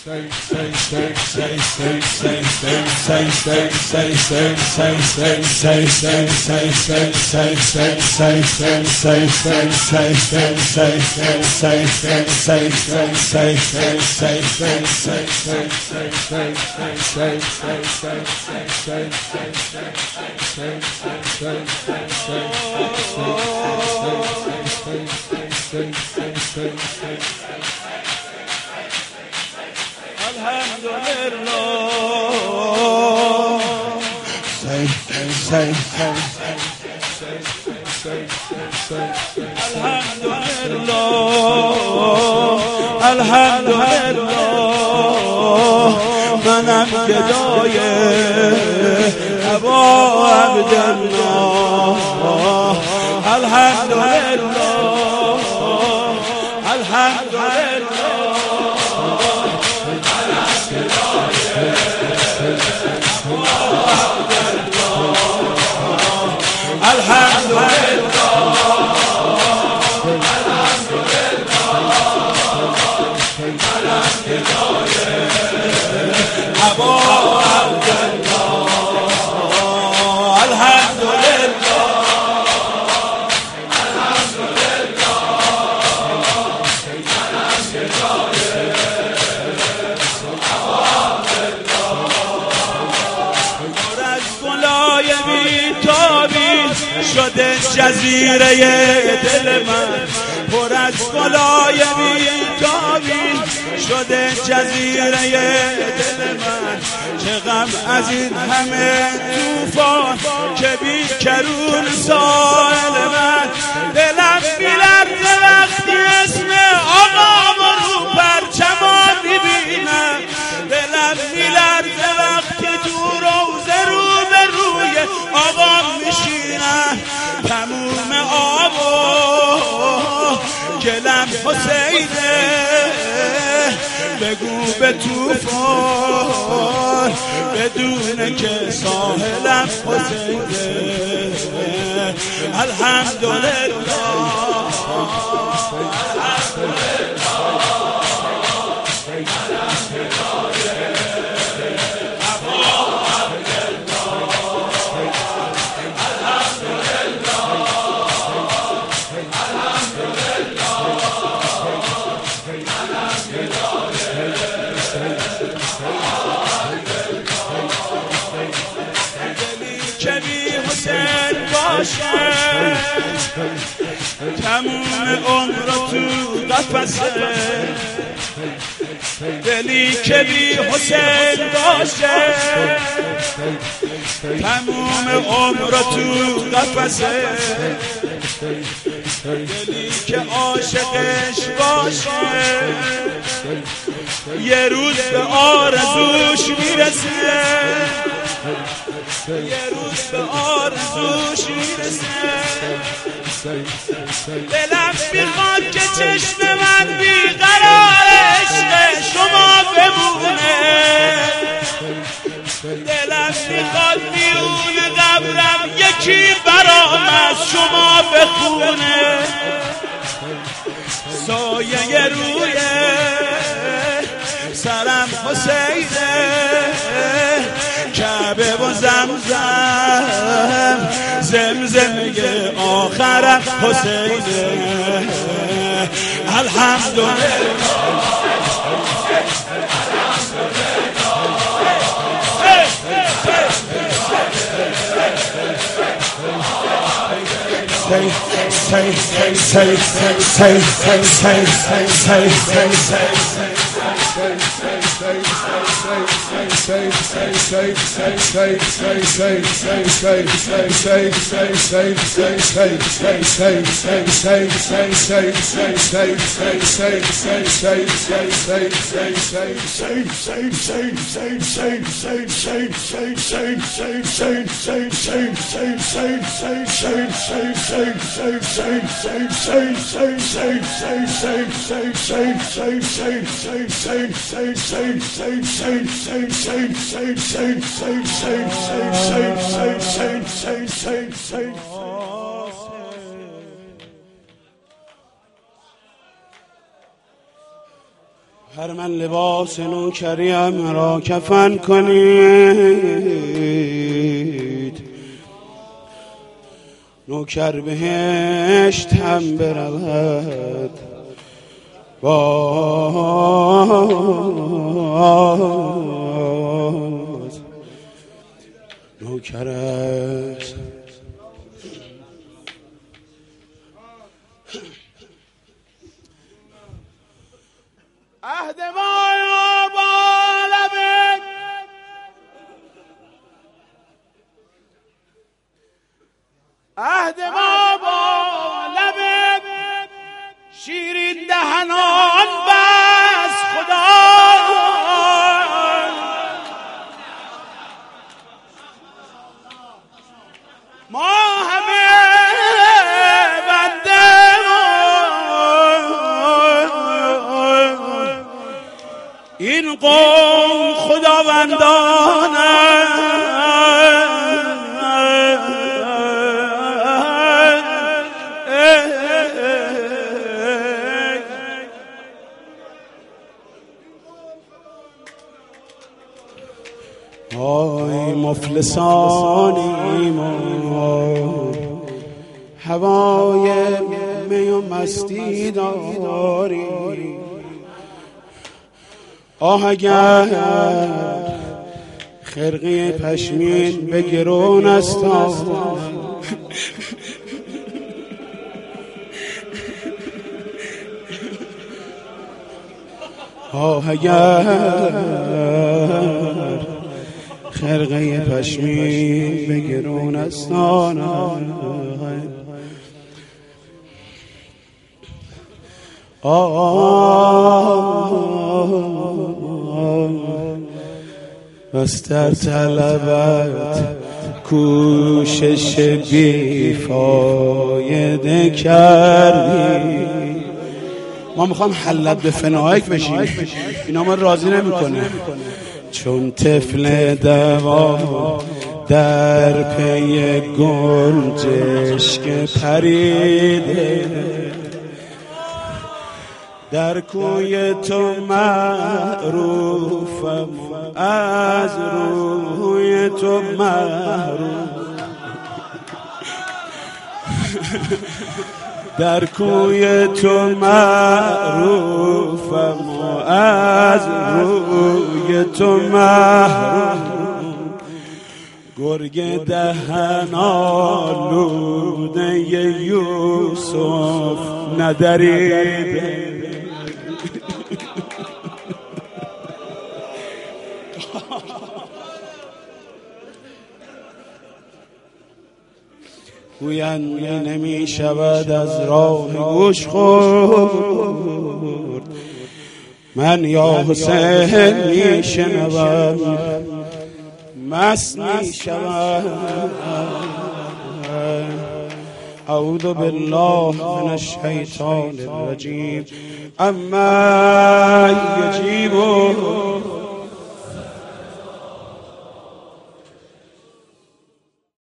منم گدای ابا عبدالله الحمدلله شده جزیره دل من پر از گلای بی‌تابی شده جزیره دل من چه غم از این همه طوفان که بی کرون سائل من دلم می‌لرزه وقتی اسم آقا رو پرچما می‌بینم دلم می‌لرزه وقتی تو روزه رو به روی آقا میشینم تموم آب و گلم حسینه بگو به طوفان بدون که ساحلم حسینه الحمدلله تموم عمر تو قفسه دلی که بی حسین باشه تموم عمر تو قفسه دلی که عاشقش باشه یه روز به آرزوش میرسه یه روز به آرزوش میرسه دلم میخواد که چشم من بیقرار عشق شما بمونه دلم میخواد میون قبرم یکی برام از شما بخونه سایه روی سرم حسینه کعبه و زمزم زمزمه آخرم حسینه الحمدلله هر من لباس نوکریم را کفن کنید، نوکر بهشت هم برود باز نوکر است. عهد ما با لبت عهد ما با لبت شیرین دهنان بس خدا ما همه بنده این قوم خداوندانه آی مفلسانیم هوای می و مستی داریم. آه اگر خرقه پشمین به گرون است، آه اگر خرقه پشمین به گرون است، بس در طلبت کوشش بیفایده کردی. ما میخوام حلت به فنایک بشیم، اینا ما راضی نمیکنه. چون طفل دوام در پی گنجشک پریده، در کوی تو معروفم از روی تو محروم، در کوی تو معروفم از روی تو محروم. گرگ دهن آلوده یوسف ندریده، گویندی نمی شود از راه گوش خورد، من یا حسین می شنوم مست می شود. اعوذ بالله من الشیطان الرجیم. اما یجیبون